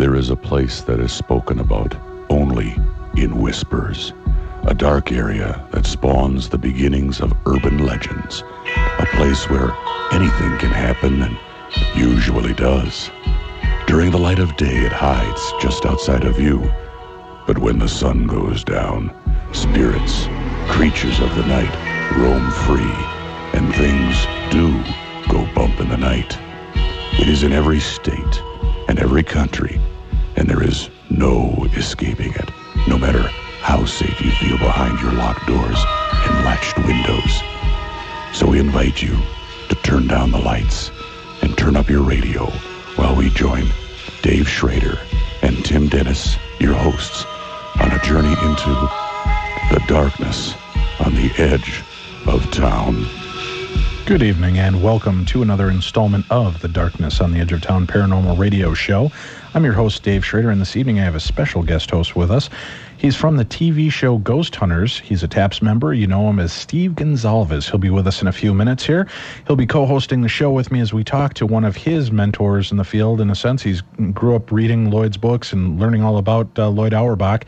There is a place that is spoken about only in whispers. A dark area that spawns the beginnings of urban legends. A place where anything can happen and usually does. During the light of day, it hides just outside of view. But when the sun goes down, spirits, creatures of the night, roam free, and things do go bump in the night. It is in every state and every country, and there is no escaping it, no matter how safe you feel behind your locked doors and latched windows. So we invite you to turn down the lights and turn up your radio while we join Dave Schrader and Tim Dennis, your hosts, on a journey into the darkness on the edge of town. Good evening and welcome to another installment of the Darkness on the Edge of Town Paranormal Radio Show. I'm your host, Dave Schrader, and this evening I have a special guest host with us. He's from the TV show Ghost Hunters. He's a TAPS member. You know him as Steve Gonsalves. He'll be with us in a few minutes here. He'll be co-hosting the show with me as we talk to one of his mentors in the field. In a sense, he grew up reading Lloyd's books and learning all about Lloyd Auerbach.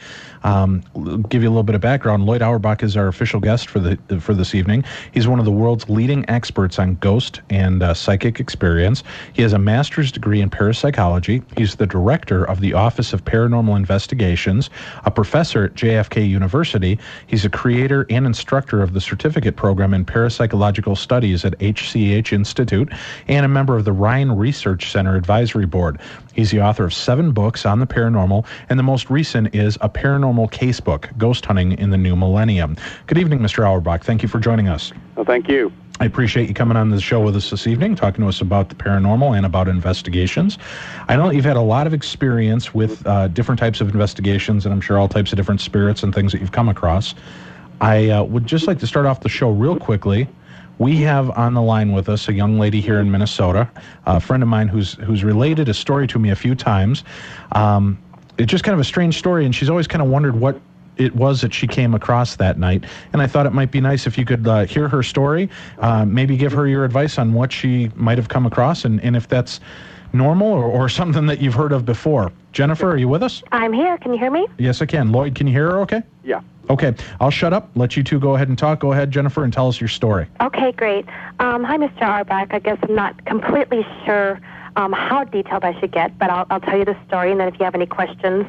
Give you a little bit of background. Lloyd Auerbach is our official guest for this evening. He's one of the world's leading experts on ghost and psychic experience. He has a master's degree in parapsychology. He's the director of the Office of Paranormal Investigations, a professor at JFK University. He's a creator and instructor of the certificate program in parapsychological studies at HCH Institute and a member of the Ryan Research Center Advisory Board. He's the author of 7 books on the paranormal, and the most recent is A Paranormal Casebook, Ghost Hunting in the New Millennium. Good evening, Mr. Auerbach. Thank you for joining us. Well, thank you. I appreciate you coming on the show with us this evening, talking to us about the paranormal and about investigations. I know that you've had a lot of experience with different types of investigations, and I'm sure all types of different spirits and things that you've come across. I would just like to start off the show real quickly. We have on the line with us a young lady here in Minnesota, a friend of mine who's related a story to me a few times. It's just kind of a strange story, and she's always kind of wondered what it was that she came across that night, and I thought it might be nice if you could hear her story, maybe give her your advice on what she might have come across, and if that's normal or something that you've heard of before. Jennifer, are you with us? I'm here. Can you hear me? Yes, I can. Lloyd, can you hear her okay? Yeah. Okay. I'll shut up, let you two go ahead and talk. Go ahead, Jennifer, and tell us your story. Okay, great. Hi, Mr. Auerbach. I guess I'm not completely sure how detailed I should get, but I'll tell you the story, and then if you have any questions,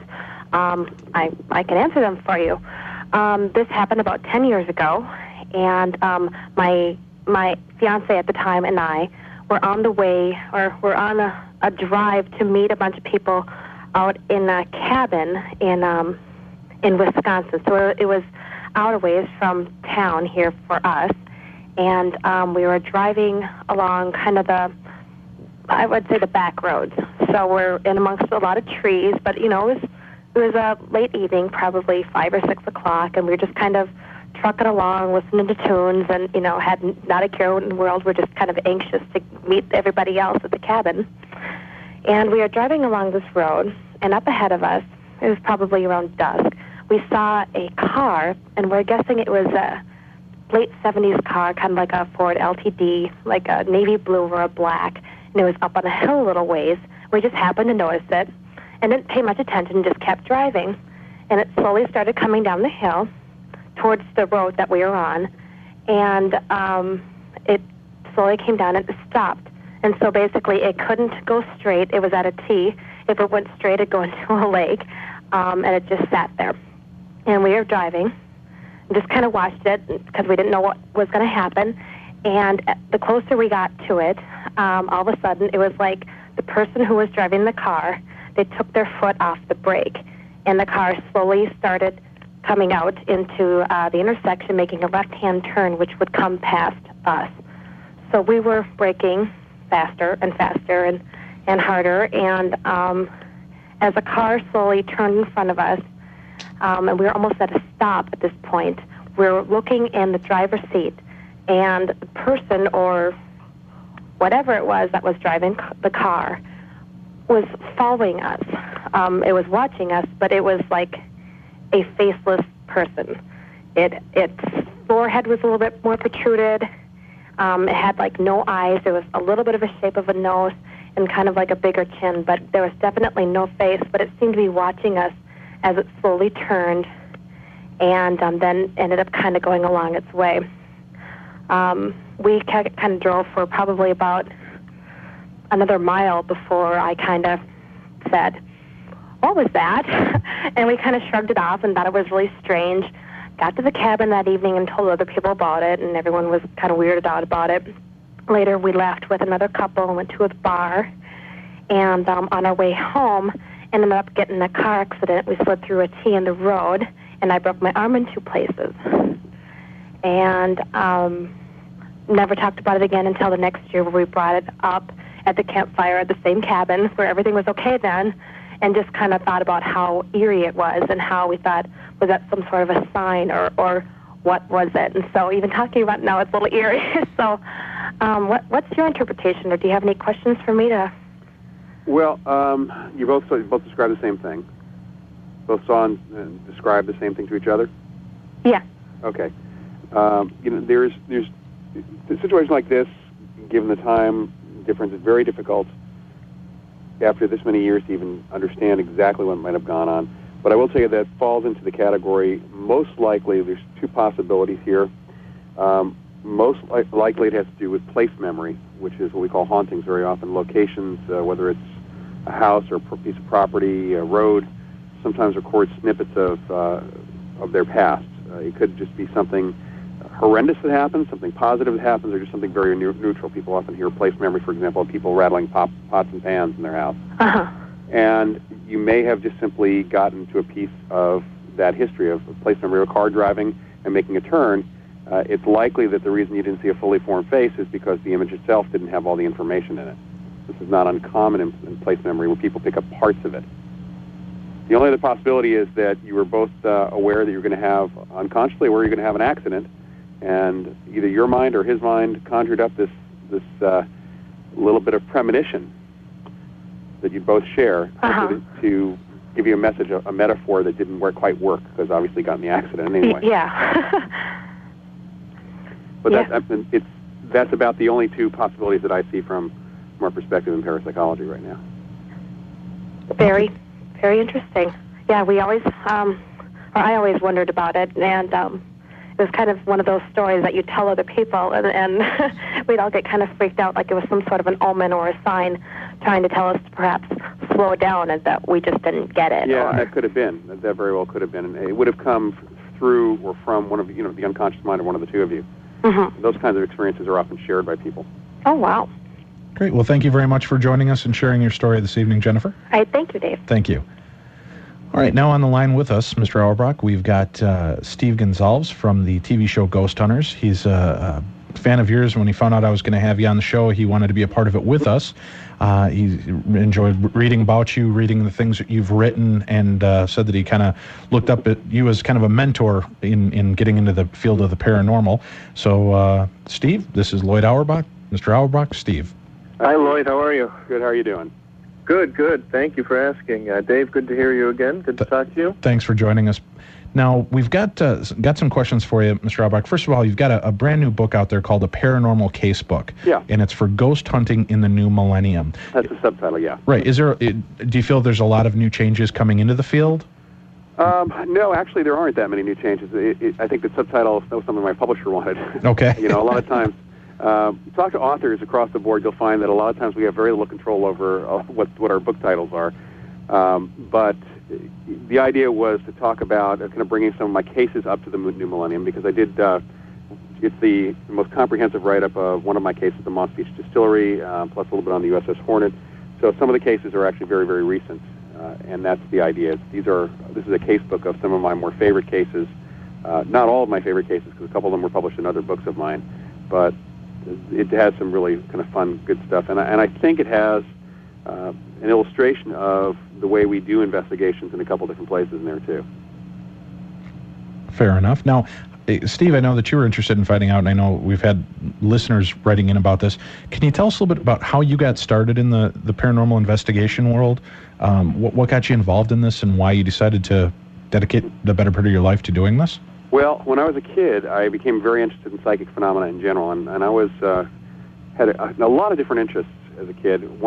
I can answer them for you. This happened about 10 years ago, and my fiance at the time and I were on the way, or we're on a drive to meet a bunch of people out in a cabin in Wisconsin. So it was out a ways from town here for us, and we were driving along kind of I would say the back roads. So we're in amongst a lot of trees, but you know, it was a late evening, probably 5 or 6 o'clock, and we were just kind of trucking along, listening to tunes, and, you know, had not a care in the world. We're just kind of anxious to meet everybody else at the cabin. And we are driving along this road, and up ahead of us, it was probably around dusk, we saw a car, and we're guessing it was a late 70s car, kind of like a Ford LTD, like a navy blue or a black, and it was up on a hill a little ways. We just happened to notice it, and didn't pay much attention, just kept driving. And it slowly started coming down the hill towards the road that we were on, and it slowly came down and it stopped. And so basically it couldn't go straight. It was at a T. If it went straight, it'd go into a lake, and it just sat there. And we were driving and just kind of watched it because we didn't know what was going to happen. And the closer we got to it, all of a sudden it was like the person who was driving the car, they took their foot off the brake, and the car slowly started coming out into the intersection, making a left-hand turn, which would come past us. So we were braking faster and faster and harder, and as the car slowly turned in front of us, and we were almost at a stop at this point, we were looking in the driver's seat, and the person or whatever it was that was driving the car was following us. It was watching us, but it was like a faceless person. Its forehead was a little bit more protruded. It had like no eyes. There was a little bit of a shape of a nose, and kind of like a bigger chin, but there was definitely no face, but it seemed to be watching us as it slowly turned and then ended up kind of going along its way. We kind of drove for probably about another mile before I kind of said, "What was that?" And we kind of shrugged it off and thought it was really strange. Got to the cabin that evening and told other people about it, and everyone was kind of weirded out about it. Later, we left with another couple and went to a bar. And on our way home, ended up getting in a car accident. We slid through a T in the road, and I broke my arm in 2 places. And never talked about it again until the next year, where we brought it up at the campfire at the same cabin, where everything was okay then, and just kind of thought about how eerie it was and how we thought, was that some sort of a sign or what was it? And so even talking about it now, it's a little eerie. So what's your interpretation, or do you have any questions for me to... Well, you both described the same thing. Both saw and described the same thing to each other? Yeah. Okay. There's a situation like this, given the time difference, it's very difficult after this many years to even understand exactly what might have gone on. But I will tell you that falls into the category, most likely, there's 2 possibilities here. Most likely it has to do with place memory, which is what we call hauntings very often. Locations, whether it's a house or a piece of property, a road, sometimes record snippets of their past. It could just be something horrendous that happens, something positive that happens, or just something very neutral. People often hear place memory, for example, of people rattling pots and pans in their house. Uh-huh. And you may have just simply gotten to a piece of that history of place memory, or car driving and making a turn. It's likely that the reason you didn't see a fully formed face is because the image itself didn't have all the information in it. This is not uncommon in place memory, where people pick up parts of it. The only other possibility is that you were both aware that you're going to have, unconsciously aware you're going to have an accident, and either your mind or his mind conjured up this little bit of premonition that you both share to give you a message, a metaphor that didn't quite work, because obviously got in the accident anyway. Yeah. But that's about the only 2 possibilities that I see from our perspective in parapsychology right now. Very, very interesting. Yeah, we always, I always wondered about it, and it was kind of one of those stories that you tell other people, and we'd all get kind of freaked out, like it was some sort of an omen or a sign trying to tell us to perhaps slow down, and that we just didn't get it. Yeah, that could have been. That very well could have been. And it would have come through or from one of the unconscious mind of one of the 2 of you. Mm-hmm. Those kinds of experiences are often shared by people. Oh, wow. Great. Well, thank you very much for joining us and sharing your story this evening, Jennifer. All right. Thank you, Dave. Thank you. All right. Now on the line with us, Mr. Auerbach, we've got Steve Gonzalez from the TV show Ghost Hunters. He's a fan of yours. When he found out I was going to have you on the show, he wanted to be a part of it with us. He enjoyed reading about you, reading the things that you've written, and said that he kind of looked up at you as kind of a mentor in getting into the field of the paranormal. So, Steve, this is Lloyd Auerbach. Mr. Auerbach, Steve. Hi, Lloyd. How are you? Good. How are you doing? Good. Thank you for asking. Dave, good to hear you again. Good to talk to you. Thanks for joining us. Now, we've got some questions for you, Mr. Auerbach. First of all, you've got a brand new book out there called A Paranormal Casebook. Yeah. And it's for ghost hunting in the new millennium. That's the subtitle, yeah. Right. Do you feel there's a lot of new changes coming into the field? No, actually, there aren't that many new changes. I think the subtitle was something my publisher wanted. Okay. A lot of times, talk to authors across the board, you'll find that a lot of times we have very little control over what our book titles are. But the idea was to talk about kind of bringing some of my cases up to the new millennium, because I did, it's the most comprehensive write-up of one of my cases, the Moss Beach Distillery, plus a little bit on the USS Hornet. So some of the cases are actually very, very recent, and that's the idea. This is a case book of some of my more favorite cases. Not all of my favorite cases, because a couple of them were published in other books of mine, but it has some really kind of fun, good stuff. And I think it has an illustration of the way we do investigations in a couple different places in there, too. Fair enough. Now, Steve, I know that you were interested in finding out, and I know we've had listeners writing in about this. Can you tell us a little bit about how you got started in the paranormal investigation world? What got you involved in this, and why you decided to dedicate the better part of your life to doing this? Well, when I was a kid, I became very interested in psychic phenomena in general, and I was had a lot of different interests as a kid. One was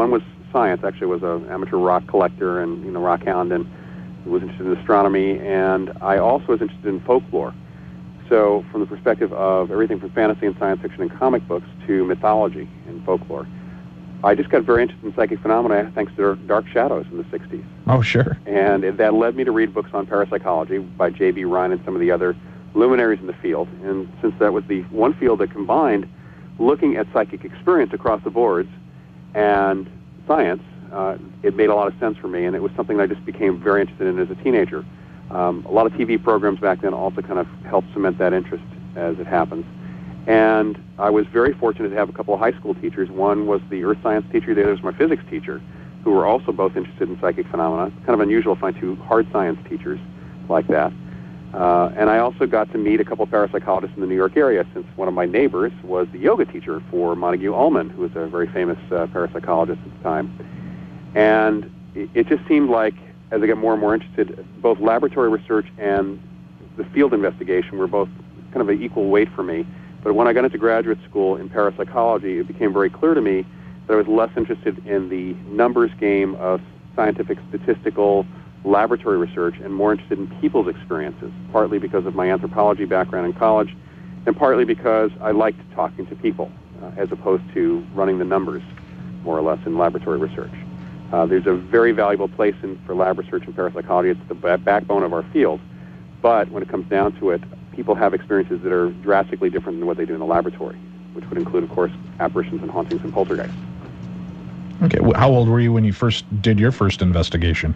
science. Actually, was an amateur rock collector and rock hound, and was interested in astronomy. And I also was interested in folklore. So, from the perspective of everything from fantasy and science fiction and comic books to mythology and folklore, I just got very interested in psychic phenomena thanks to Dark Shadows in the 60s. Oh, sure. And that led me to read books on parapsychology by J.B. Rhine and some of the other luminaries in the field. And since that was the one field that combined looking at psychic experience across the boards and science, it made a lot of sense for me, and it was something I just became very interested in as a teenager. A lot of TV programs back then also kind of helped cement that interest as it happens. And I was very fortunate to have a couple of high school teachers. One was the earth science teacher, the other was my physics teacher, who were also both interested in psychic phenomena. It's kind of unusual to find two hard science teachers like that. And I also got to meet a couple of parapsychologists in the New York area, since one of my neighbors was the yoga teacher for Montague Ullman, who was a very famous parapsychologist at the time. And it just seemed like, as I got more and more interested, both laboratory research and the field investigation were both kind of an equal weight for me. But when I got into graduate school in parapsychology, it became very clear to me that I was less interested in the numbers game of scientific, statistical, laboratory research, and more interested in people's experiences, partly because of my anthropology background in college, and partly because I liked talking to people, as opposed to running the numbers, more or less, in laboratory research. There's a very valuable place for lab research in parapsychology. It's the backbone of our field. But when it comes down to it, people have experiences that are drastically different than what they do in the laboratory, which would include, of course, apparitions and hauntings and poltergeists. Okay. How old were you when you first did your first investigation?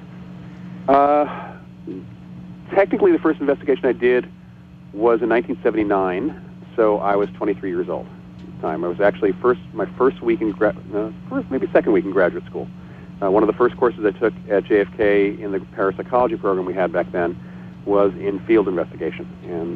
Technically, the first investigation I did was in 1979, so I was 23 years old at the time. I was actually my first week in maybe second week in graduate school. One of the first courses I took at JFK in the parapsychology program we had back then was in field investigation, and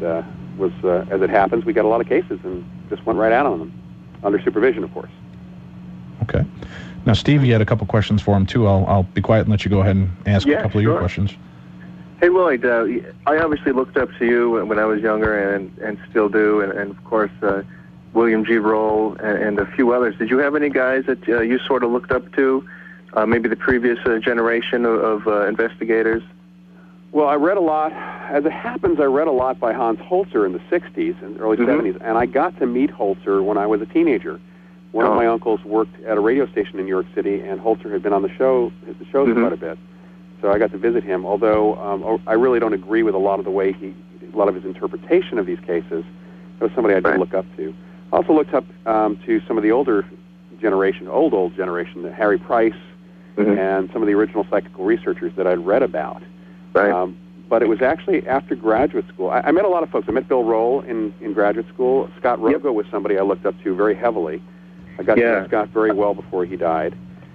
as it happens, we got a lot of cases and just went right out on them, under supervision, of course. Okay. Now, Steve, you had a couple questions for him, too. I'll be quiet and let you go ahead and ask a couple of your questions. Hey, Lloyd, I obviously looked up to you when I was younger and still do, and of course, William G. Roll and a few others. Did you have any guys that you sort of looked up to, maybe the previous generation of investigators? Well, I read a lot. As it happens, I read a lot by Hans Holzer in the 60s and early 70s, and I got to meet Holzer when I was a teenager. One of my uncles worked at a radio station in New York City, and Holzer had been on the shows quite a bit. So I got to visit him, although I really don't agree with a lot of his interpretation of these cases. It was somebody I did look up to. I also looked up to some of the older generation, old generation, Harry Price, and some of the original psychical researchers that I'd read about. Right. But it was actually after graduate school. I met a lot of folks. I met Bill Roll in graduate school. Scott Rogo was somebody I looked up to very heavily. I got to know Scott very well before he died.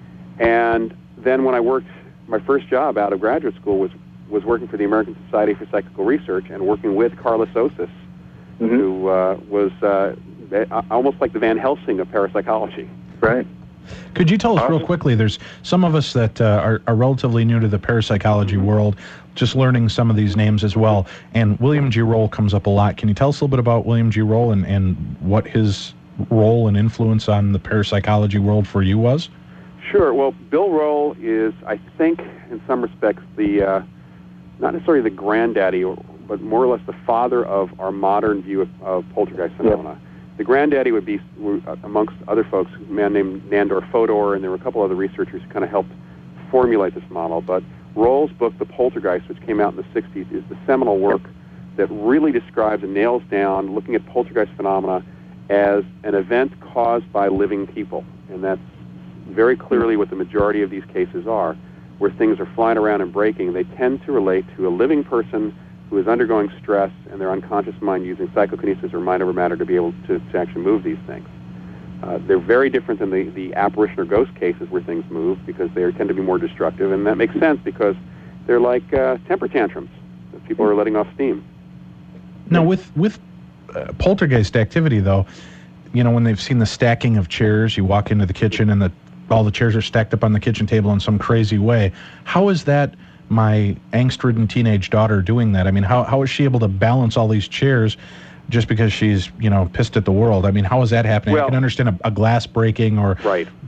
And then when I worked, my first job out of graduate school was working for the American Society for Psychical Research and working with Carlos Osis, who was almost like the Van Helsing of parapsychology. Right. Could you tell us real quickly, there's some of us that are relatively new to the parapsychology world, just learning some of these names as well, and William G. Roll comes up a lot. Can you tell us a little bit about William G. Roll and what his role and influence on the parapsychology world for you was? Sure. Well, Bill Roll is, I think, in some respects, the not necessarily the granddaddy, but more or less the father of our modern view of poltergeist phenomena. The granddaddy would be, amongst other folks, a man named Nandor Fodor, and there were a couple other researchers who kind of helped formulate this model. But Roll's book, The Poltergeist, which came out in the 60s, is the seminal work that really describes and nails down looking at poltergeist phenomena as an event caused by living people. And that's very clearly what the majority of these cases are, where things are flying around and breaking. They tend to relate to a living person who is undergoing stress and their unconscious mind using psychokinesis or mind over matter to be able to actually move these things. They're very different than the apparition or ghost cases where things move, because they tend to be more destructive, and that makes sense because they're like temper tantrums. People are letting off steam. Now, with poltergeist activity, though, you know, when they've seen the stacking of chairs, you walk into the kitchen and all the chairs are stacked up on the kitchen table in some crazy way. How is that my angst-ridden teenage daughter doing that? I mean, how is she able to balance all these chairs just because she's, pissed at the world? I mean, how is that happening? Well, I can understand a glass breaking or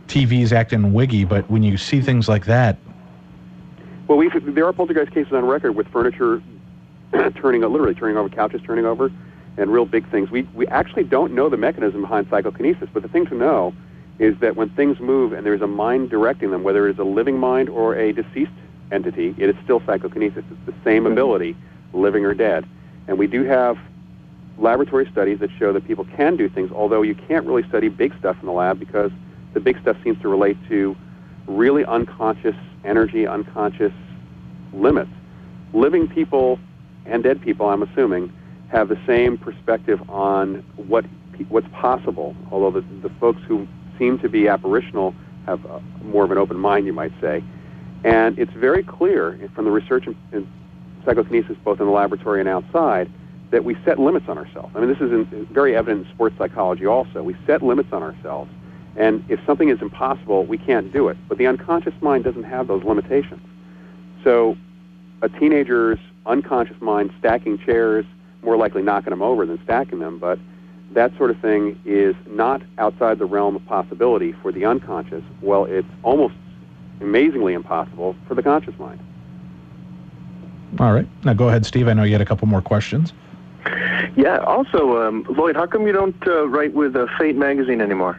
TV's acting wiggy, but when you see things like that... Well, there are poltergeist cases on record with furniture literally turning over, couches turning over, and real big things. We actually don't know the mechanism behind psychokinesis, but the thing to know is that when things move and there's a mind directing them, whether it's a living mind or a deceased entity, it is still psychokinesis. It's the same ability, living or dead. And we do have laboratory studies that show that people can do things, although you can't really study big stuff in the lab because the big stuff seems to relate to really unconscious energy, unconscious limits. Living people and dead people, I'm assuming, have the same perspective on what's possible, although the folks who seem to be apparitional have more of an open mind, you might say. And it's very clear from the research in psychokinesis, both in the laboratory and outside, that we set limits on ourselves. I mean, this is very evident in sports psychology also. We set limits on ourselves. And if something is impossible, we can't do it. But the unconscious mind doesn't have those limitations. So a teenager's unconscious mind stacking chairs, more likely knocking them over than stacking them, but that sort of thing is not outside the realm of possibility for the unconscious. Well, it's almost amazingly impossible for the conscious mind. All right. Now go ahead, Steve. I know you had a couple more questions. Yeah. Also, Lloyd, how come you don't write with Fate magazine anymore?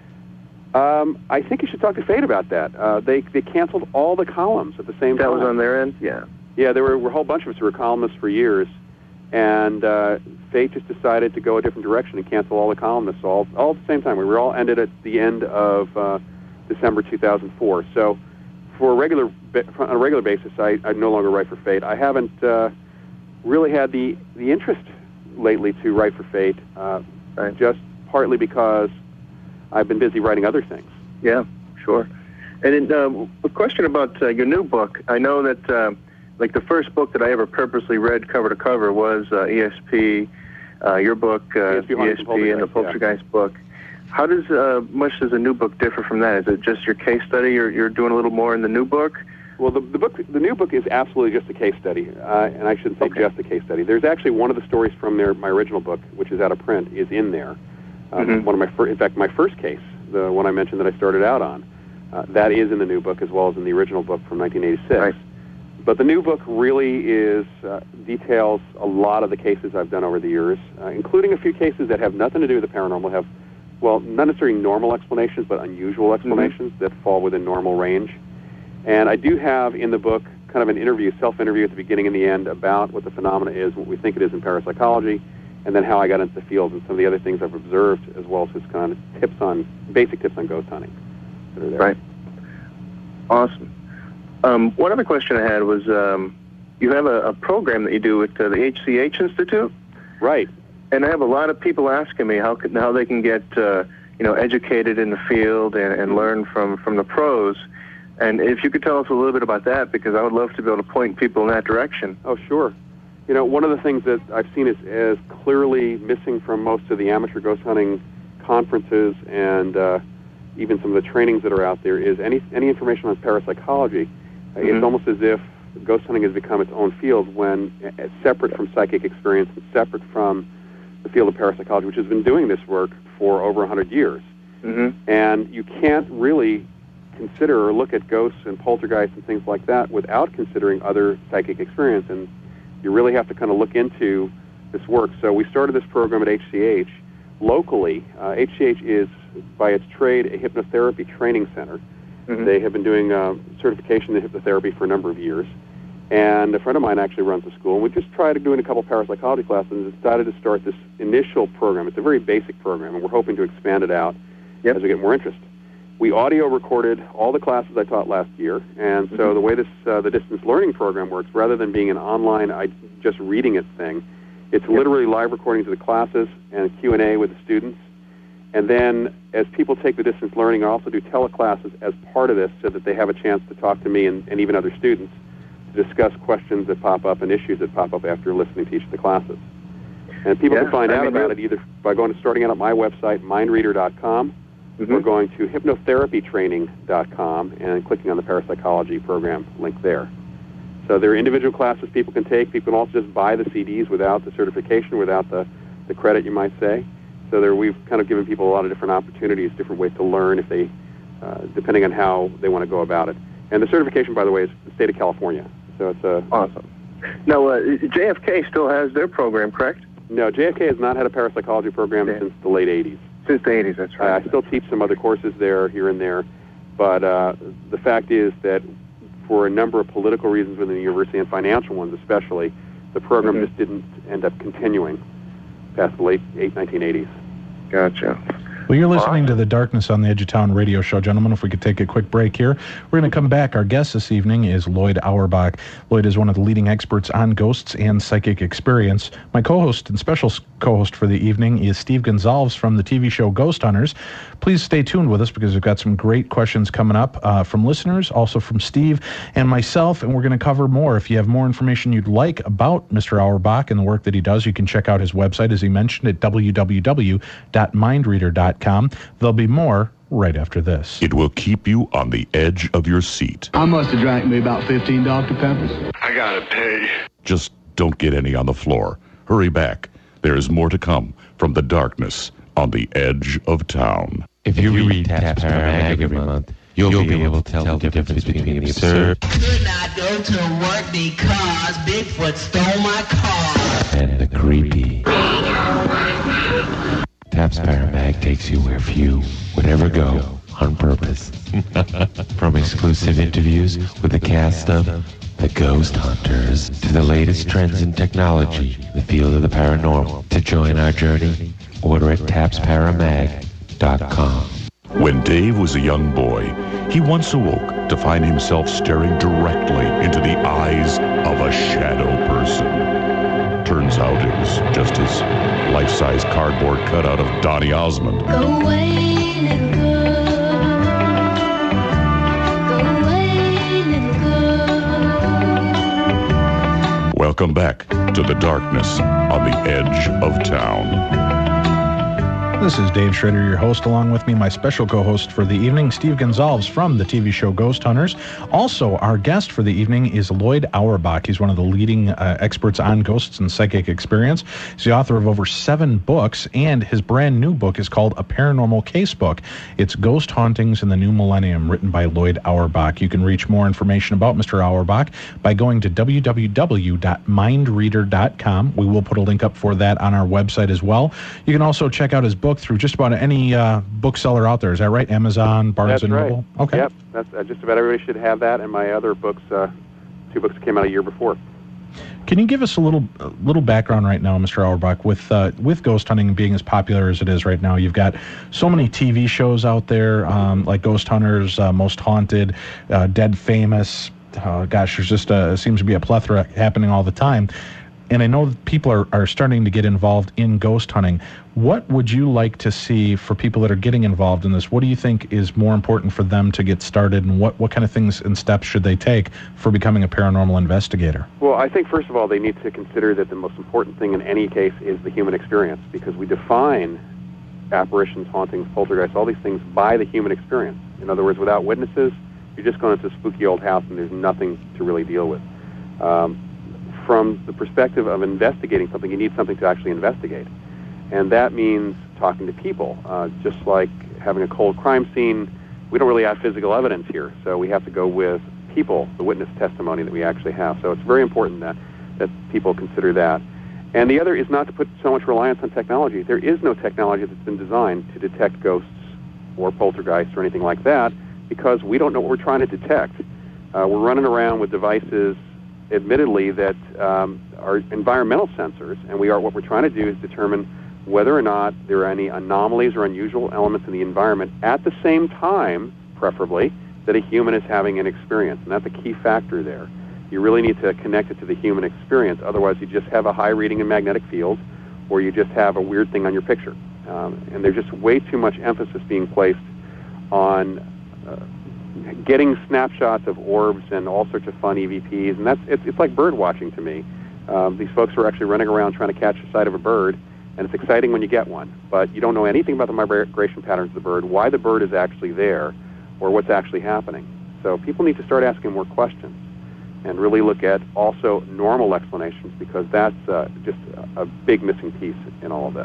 I think you should talk to Fate about that. They canceled all the columns at the same time. That was on their end? Yeah. Yeah, there were a whole bunch of us who were columnists for years, and Fate just decided to go a different direction and cancel all the columnists all at the same time. We were all ended at the end of December 2004. So on a regular basis, I no longer write for Fate. I haven't really had the interest lately to write for Fate, just partly because I've been busy writing other things. Yeah, sure. And then, a question about your new book. I know that like the first book that I ever purposely read cover to cover was ESP, your book, ESP and the Poltergeist book. How much does a new book differ from that? Is it just your case study? You're doing a little more in the new book? Well, the new book is absolutely just a case study, and I shouldn't say just a case study. There's actually one of the stories from my original book, which is out of print, is in there. One of my first case, the one I mentioned that I started out on, that is in the new book as well as in the original book from 1986. Right. But the new book really details a lot of the cases I've done over the years, including a few cases that have nothing to do with the paranormal, have, well, not necessarily normal explanations, but unusual explanations that fall within normal range. And I do have in the book kind of an self-interview at the beginning and the end about what the phenomena is, what we think it is in parapsychology, and then how I got into the field and some of the other things I've observed, as well as just kind of basic tips on ghost hunting that are there. Right. Awesome. One other question I had was, you have a program that you do at the HCH Institute. Right. And I have a lot of people asking me how they can get educated in the field and learn from the pros. And if you could tell us a little bit about that, because I would love to be able to point people in that direction. Oh, sure. One of the things that I've seen as clearly missing from most of the amateur ghost hunting conferences and even some of the trainings that are out there is any information on parapsychology. It's almost as if ghost hunting has become its own field when it's separate from psychic experience and separate from the field of parapsychology, which has been doing this work for over 100 years. And you can't really consider or look at ghosts and poltergeists and things like that without considering other psychic experience, and you really have to kind of look into this work. So we started this program at HCH locally. HCH is, by its trade, a hypnotherapy training center. They have been doing certification in hypnotherapy for a number of years, and a friend of mine actually runs the school, and we just tried doing a couple parapsychology classes and decided to start this initial program. It's a very basic program, and we're hoping to expand it out as we get more interest. We audio recorded all the classes I taught last year, and so the way the distance learning program works, rather than being an online, just reading it thing, it's literally live recordings of the classes and a Q&A with the students. And then as people take the distance learning, I also do teleclasses as part of this so that they have a chance to talk to me and even other students to discuss questions that pop up and issues that pop up after listening to each of the classes. And people can find out about it either by starting out at my website, mindreader.com, or going to hypnotherapytraining.com and clicking on the parapsychology program link there. So there are individual classes people can take. People can also just buy the CDs without the certification, without the credit, you might say. So we've kind of given people a lot of different opportunities, different ways to learn if they depending on how they want to go about it. And the certification, by the way, is the state of California. So it's awesome. Now, JFK still has their program, correct? No, JFK has not had a parapsychology program since the late 80s. Since the 80s, that's right. I still teach some other courses there, here and there, but the fact is that for a number of political reasons within the university and financial ones especially, the program just didn't end up continuing past the late 1980s. Gotcha. Well, you're listening to the Darkness on the Edge of Town radio show. Gentlemen, if we could take a quick break here. We're going to come back. Our guest this evening is Lloyd Auerbach. Lloyd is one of the leading experts on ghosts and psychic experience. My co-host and special co-host for the evening is Steve Gonzalez from the TV show Ghost Hunters. Please stay tuned with us because we've got some great questions coming up from listeners, also from Steve and myself, and we're going to cover more. If you have more information you'd like about Mr. Auerbach and the work that he does, you can check out his website, as he mentioned, at www.mindreader.com. There'll be more right after this. It will keep you on the edge of your seat. I must have drank me about 15 Dr. Peppers. I gotta pay. Just don't get any on the floor. Hurry back. There is more to come from the Darkness on the Edge of Town. If you read Taps Para Mag every month, you'll be able to tell the difference between the absurd Could not go to work because Bigfoot stole my car. and the creepy. Taps Para Mag takes you where few would ever go on purpose. From exclusive interviews with the cast of The Ghost Hunters to the latest trends in technology in the field of the paranormal. To join our journey, order at tapsparamag.com. When Dave was a young boy, he once awoke to find himself staring directly into the eyes of a shadow person. Turns out it was just his life-size cardboard cutout of Donny Osmond. Go away, little girl. Go away, little girl. Welcome back to the Darkness on the Edge of Town. This is Dave Schrader, your host. Along with me, my special co-host for the evening, Steve Gonzalez from the TV show Ghost Hunters. Also, our guest for the evening is Lloyd Auerbach. He's one of the leading experts on ghosts and psychic experience. He's the author of over 7 books, and his brand new book is called A Paranormal Casebook. It's Ghost Hauntings in the New Millennium, written by Lloyd Auerbach. You can reach more information about Mr. Auerbach by going to www.mindreader.com. We will put a link up for that on our website as well. You can also check out his book through just about any bookseller out there. Is that right? Amazon, Barnes & Noble? Right. Okay. Yep. That's, just about everybody should have that. And my other books, 2 books came out a year before. Can you give us a little background right now, Mr. Auerbach, with ghost hunting being as popular as it is right now? You've got so many TV shows out there, like Ghost Hunters, Most Haunted, Dead Famous. Gosh, there's just seems to be a plethora happening all the time. And I know that people are starting to get involved in ghost hunting. What would you like to see for people that are getting involved in this? What do you think is more important for them to get started, and what kind of things and steps should they take for becoming a paranormal investigator? Well, I think, first of all, they need to consider that the most important thing in any case is the human experience, because we define apparitions, hauntings, poltergeists, all these things by the human experience. In other words, without witnesses, you're just going into a spooky old house and there's nothing to really deal with. From the perspective of investigating something, you need something to actually investigate. And that means talking to people. Just like having a cold crime scene, we don't really have physical evidence here, so we have to go with people, the witness testimony that we actually have. So it's very important that people consider that. And the other is not to put so much reliance on technology. There is no technology that's been designed to detect ghosts or poltergeists or anything like that, because we don't know what we're trying to detect. We're running around with devices, admittedly, that are environmental sensors, and what we're trying to do is determine whether or not there are any anomalies or unusual elements in the environment at the same time, preferably, that a human is having an experience. And that's a key factor there. You really need to connect it to the human experience. Otherwise, you just have a high reading in magnetic field, or you just have a weird thing on your picture. And there's just way too much emphasis being placed on getting snapshots of orbs and all sorts of fun EVPs, and it's like bird watching to me. These folks are actually running around trying to catch the sight of a bird, and it's exciting when you get one, but you don't know anything about the migration patterns of the bird, why the bird is actually there, or what's actually happening. So people need to start asking more questions and really look at also normal explanations, because that's just a big missing piece in all of this.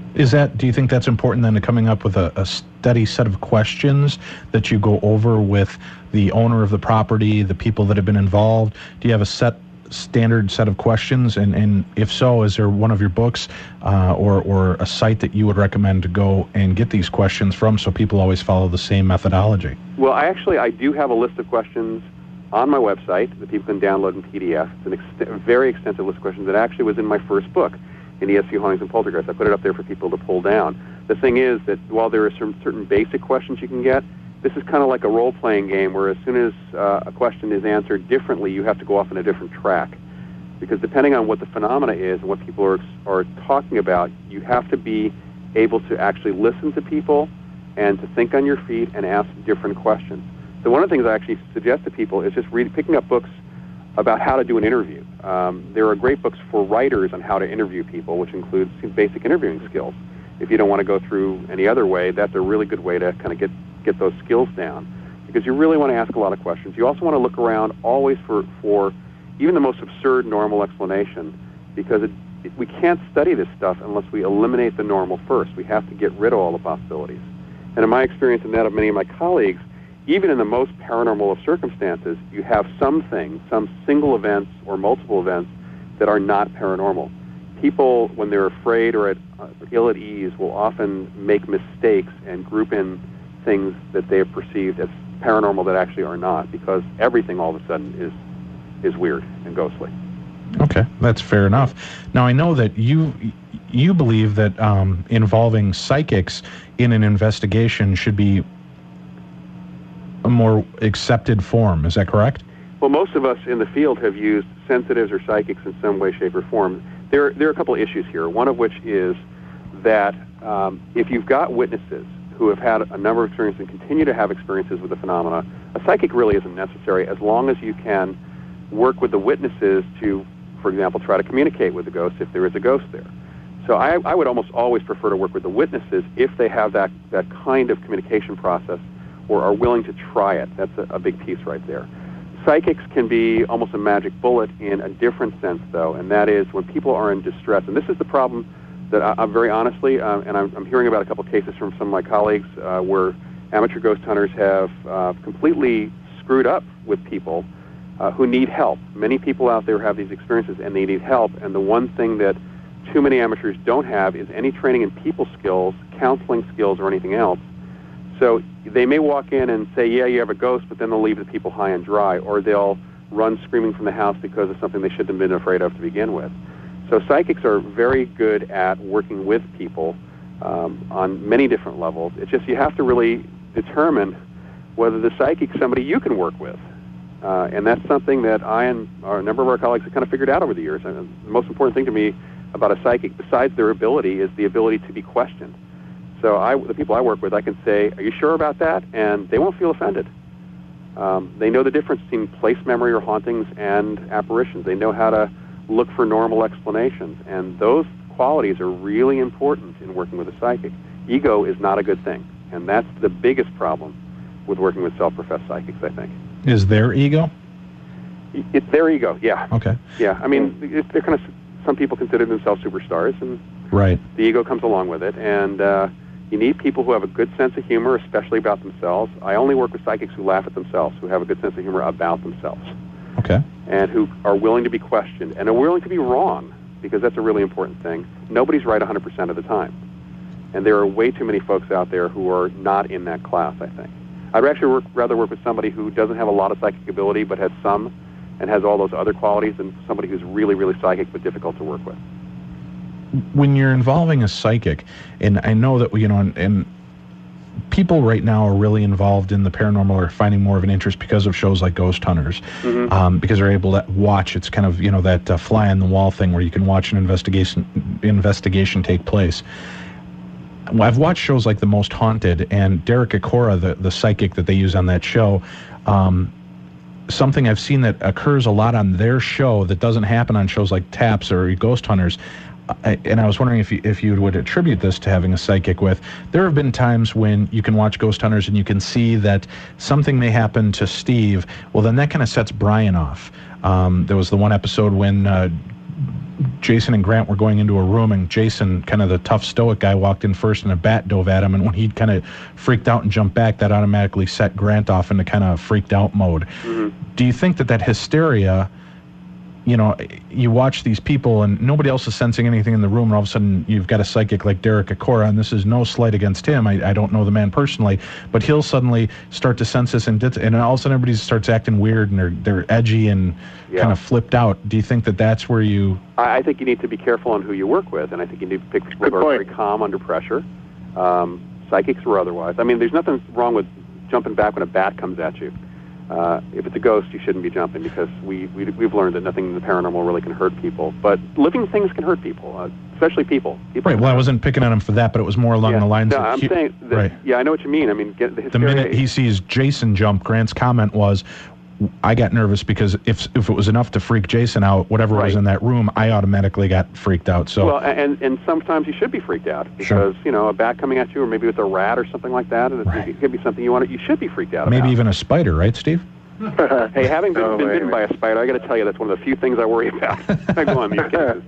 Do you think that's important then to coming up with a steady set of questions that you go over with the owner of the property, the people that have been involved? Do you have a standard set of questions? And if so, is there one of your books or a site that you would recommend to go and get these questions from so people always follow the same methodology? Well, I do have a list of questions on my website that people can download in PDF. It's a very extensive list of questions that actually was in my first book, in ESP Hauntings and Poltergeist. I put it up there for people to pull down. The thing is that while there are some certain basic questions you can get, this is kind of like a role-playing game where as soon as a question is answered differently, you have to go off on a different track. Because depending on what the phenomena is and what people are talking about, you have to be able to actually listen to people and to think on your feet and ask different questions. So one of the things I actually suggest to people is just picking up books about how to do an interview. There are great books for writers on how to interview people, which includes basic interviewing skills. If you don't want to go through any other way, that's a really good way to kind of get those skills down, because you really want to ask a lot of questions. You also want to look around always for even the most absurd normal explanation, because we can't study this stuff unless we eliminate the normal first. We have to get rid of all the possibilities. And in my experience and that of many of my colleagues, even in the most paranormal of circumstances, you have some single events or multiple events that are not paranormal. People, when they're afraid or ill at ease, will often make mistakes and group in things that they have perceived as paranormal that actually are not, because everything all of a sudden is weird and ghostly. Okay, that's fair enough. Now, I know that you believe that involving psychics in an investigation should be a more accepted form. Is that correct? Well, most of us in the field have used sensitives or psychics in some way, shape, or form. There are a couple of issues here, one of which is that if you've got witnesses who have had a number of experiences and continue to have experiences with the phenomena, a psychic really isn't necessary as long as you can work with the witnesses to, for example, try to communicate with the ghost if there is a ghost there. So I would almost always prefer to work with the witnesses if they have that kind of communication process or are willing to try it. That's a big piece right there. Psychics can be almost a magic bullet in a different sense, though, and that is when people are in distress. And this is the problem that I'm very honestly, and I'm hearing about a couple of cases from some of my colleagues where amateur ghost hunters have completely screwed up with people who need help. Many people out there have these experiences and they need help, and the one thing that too many amateurs don't have is any training in people skills, counseling skills, or anything else. So they may walk in and say, yeah, you have a ghost, but then they'll leave the people high and dry, or they'll run screaming from the house because of something they shouldn't have been afraid of to begin with. So psychics are very good at working with people on many different levels. It's just you have to really determine whether the psychic is somebody you can work with. And that's something that I and a number of our colleagues have kind of figured out over the years. And the most important thing to me about a psychic, besides their ability, is the ability to be questioned. So the people I work with, I can say, are you sure about that? And they won't feel offended. They know the difference between place memory or hauntings and apparitions. They know how to look for normal explanations. And those qualities are really important in working with a psychic. Ego is not a good thing. And that's the biggest problem with working with self-professed psychics, I think. Is their ego? It's their ego, yeah. Okay. Yeah, I mean, they're kind of, some people consider themselves superstars, and right. The ego comes along with it. And you need people who have a good sense of humor, especially about themselves. I only work with psychics who laugh at themselves, who have a good sense of humor about themselves. Okay. And who are willing to be questioned and are willing to be wrong, because that's a really important thing. Nobody's right 100% of the time. And there are way too many folks out there who are not in that class, I think. I'd actually rather work with somebody who doesn't have a lot of psychic ability but has some and has all those other qualities than somebody who's really, really psychic but difficult to work with. When you're involving a psychic, and I know that, and people right now are really involved in the paranormal or finding more of an interest because of shows like Ghost Hunters, because they're able to watch. It's kind of, that fly on the wall thing where you can watch an investigation take place. I've watched shows like The Most Haunted, and Derek Acorah, the psychic that they use on that show, something I've seen that occurs a lot on their show that doesn't happen on shows like TAPS or Ghost Hunters. And I was wondering if you would attribute this to having a psychic with. There have been times when you can watch Ghost Hunters and you can see that something may happen to Steve. Well, then that kind of sets Brian off. There was the one episode when Jason and Grant were going into a room, and Jason, kind of the tough stoic guy, walked in first, and a bat dove at him, and when he kind of freaked out and jumped back, that automatically set Grant off into kind of freaked out mode. Mm-hmm. Do you think that hysteria, you watch these people and nobody else is sensing anything in the room, and all of a sudden you've got a psychic like Derek Acora, and this is no slight against him, I don't know the man personally, but he'll suddenly start to sense this, and all of a sudden everybody starts acting weird, and they're edgy and kind of flipped out. Do you think that that's where you... I think you need to be careful on who you work with, and I think you need to pick people who are very calm under pressure, psychics or otherwise. I mean, there's nothing wrong with jumping back when a bat comes at you. If it's a ghost, you shouldn't be jumping, because we've learned that nothing in the paranormal really can hurt people. But living things can hurt people, especially people. Right. Well, I wasn't picking on him for that, but it was more along the lines of... I'm saying that, right. Yeah, I know what you mean. I mean, the minute he sees Jason jump, Grant's comment was, I got nervous because if it was enough to freak Jason out, whatever was in that room, I automatically got freaked out. So well, and sometimes you should be freaked out because a bat coming at you, or maybe with a rat or something like that, and it could be something you should be freaked out about. Maybe even a spider, right, Steve? Hey, having been bitten by a spider, I got to tell you, that's one of the few things I worry about. I go on these cases.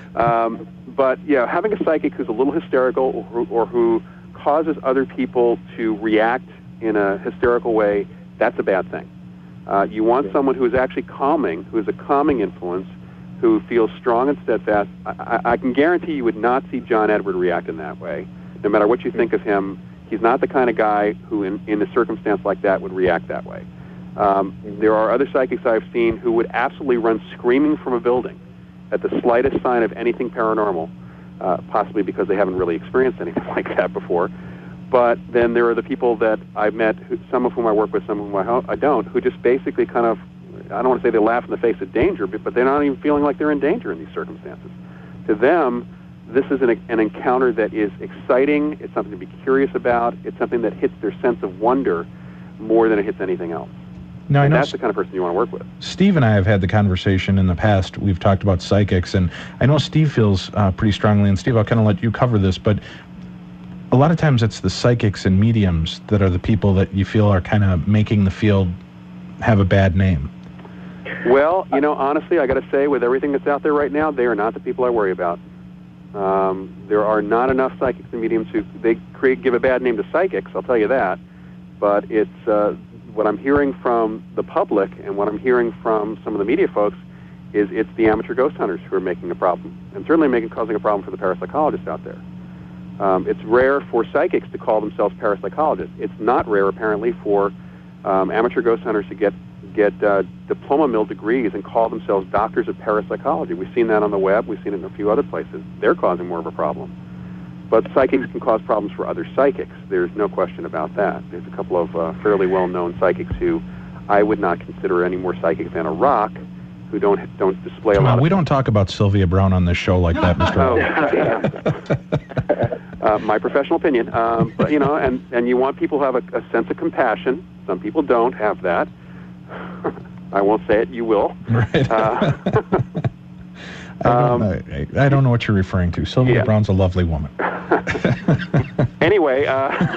But yeah, having a psychic who's a little hysterical or who causes other people to react in a hysterical way, that's a bad thing. You want someone who is actually calming, who is a calming influence, who feels strong and steadfast. I can guarantee you would not see John Edward react in that way. No matter what you think of him, he's not the kind of guy who, in a circumstance like that, would react that way. There are other psychics I've seen who would absolutely run screaming from a building at the slightest sign of anything paranormal, possibly because they haven't really experienced anything like that before. But then there are the people that I've met, some of whom I work with, some of whom I don't, who just basically kind of, I don't want to say they laugh in the face of danger, but they're not even feeling like they're in danger in these circumstances. To them, this is an encounter that is exciting, it's something to be curious about, it's something that hits their sense of wonder more than it hits anything else. Now, and that's the kind of person you want to work with. Steve and I have had the conversation in the past. We've talked about psychics, and I know Steve feels pretty strongly, and Steve, I'll kind of let you cover this, but a lot of times it's the psychics and mediums that are the people that you feel are kind of making the field have a bad name. Well, honestly, I got to say, with everything that's out there right now, they are not the people I worry about. There are not enough psychics and mediums who give a bad name to psychics, I'll tell you that. But it's what I'm hearing from the public and what I'm hearing from some of the media folks is it's the amateur ghost hunters who are making a problem, and certainly causing a problem for the parapsychologists out there. It's rare for psychics to call themselves parapsychologists. It's not rare, apparently, for amateur ghost hunters to get diploma mill degrees and call themselves doctors of parapsychology. We've seen that on the web. We've seen it in a few other places. They're causing more of a problem. But psychics can cause problems for other psychics. There's no question about that. There's a couple of fairly well-known psychics who I would not consider any more psychic than a rock, who don't display a lot of... We don't talk about Sylvia Brown on this show like that, Mr. My professional opinion. But, and you want people who have a sense of compassion. Some people don't have that. I won't say it. You will. Right. I don't know what you're referring to. Sylvia Brown's a lovely woman. Anyway,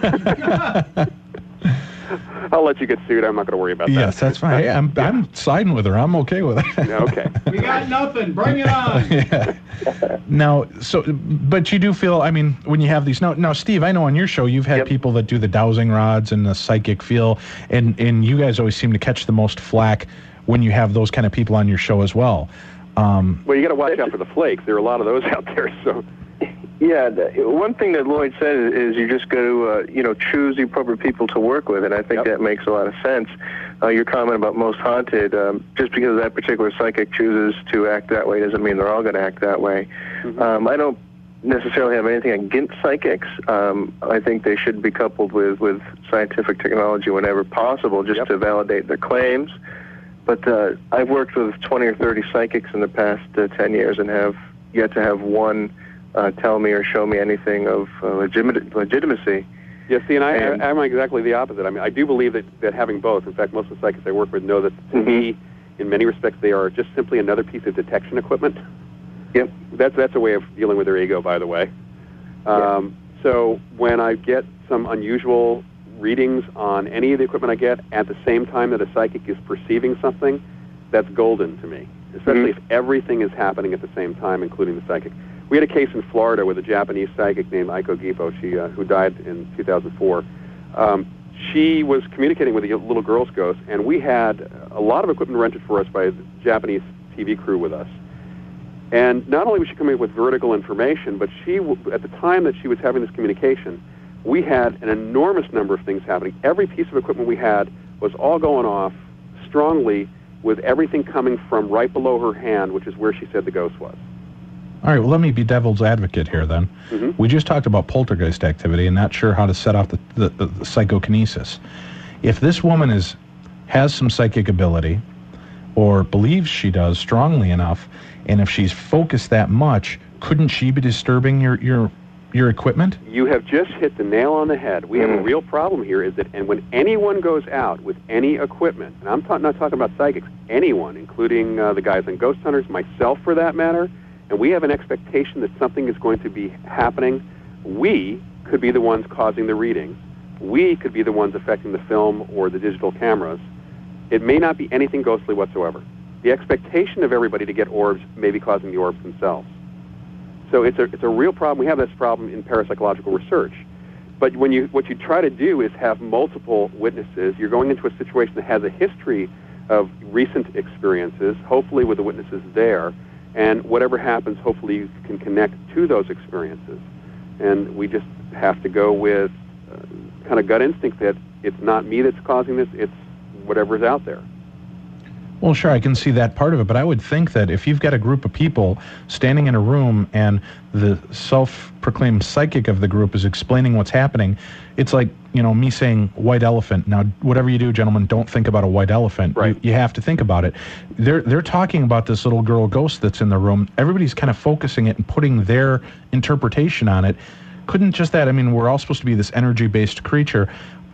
I'll let you get sued. I'm not going to worry about that. Yes, that's fine. Hey, I'm siding with her. I'm okay with it. Okay. We got nothing. Bring it on. Yeah. Now, but you do feel, when you have these... Now, Steve, I know on your show you've had people that do the dowsing rods and the psychic feel, and you guys always seem to catch the most flack when you have those kind of people on your show as well. Well, you got to watch out for the flakes. There are a lot of those out there, so... Yeah, one thing that Lloyd said is you just got to, choose the appropriate people to work with, and I think that makes a lot of sense. Your comment about Most Haunted, just because that particular psychic chooses to act that way doesn't mean they're all going to act that way. Mm-hmm. I don't necessarily have anything against psychics. I think they should be coupled with scientific technology whenever possible, just to validate their claims. But I've worked with 20 or 30 psychics in the past 10 years and have yet to have one tell me or show me anything of legitimacy. Yeah, see, and I'm exactly the opposite. I do believe that having both, in fact, most of the psychics I work with know that, to me, in many respects, they are just simply another piece of detection equipment. Yep. That's a way of dealing with their ego, by the way. So when I get some unusual readings on any of the equipment I get at the same time that a psychic is perceiving something, that's golden to me. especially if everything is happening at the same time, including the psychic. We had a case in Florida with a Japanese psychic named Aiko Gipo, who died in 2004. She was communicating with a little girl's ghost, and we had a lot of equipment rented for us by a Japanese TV crew with us. And not only was she coming up with vertical information, but at the time that she was having this communication, we had an enormous number of things happening. Every piece of equipment we had was all going off strongly, with everything coming from right below her hand, which is where she said the ghost was. All right, well, let me be devil's advocate here then. We just talked about poltergeist activity and not sure how to set off the psychokinesis. If this woman has some psychic ability, or believes she does strongly enough, and if she's focused that much, couldn't she be disturbing your equipment? You have just hit the nail on the head. We have a real problem here is that, and when anyone goes out with any equipment, and I'm not talking about psychics, anyone, including the guys on Ghost Hunters, myself for that matter, and we have an expectation that something is going to be happening, we could be the ones causing the readings. We could be the ones affecting the film or the digital cameras. It may not be anything ghostly whatsoever. The expectation of everybody to get orbs may be causing the orbs themselves. So it's a real problem. We have this problem in parapsychological research. But what you try to do is have multiple witnesses. You're going into a situation that has a history of recent experiences, hopefully with the witnesses there, and whatever happens, hopefully you can connect to those experiences. And we just have to go with kind of gut instinct that it's not me that's causing this, it's whatever's out there. Well, sure, I can see that part of it, but I would think that if you've got a group of people standing in a room and the self-proclaimed psychic of the group is explaining what's happening, it's like, me saying white elephant. Now, whatever you do, gentlemen, don't think about a white elephant. Right. You have to think about it. They're talking about this little girl ghost that's in the room. Everybody's kind of focusing it and putting their interpretation on it. Couldn't just that, we're all supposed to be this energy-based creature.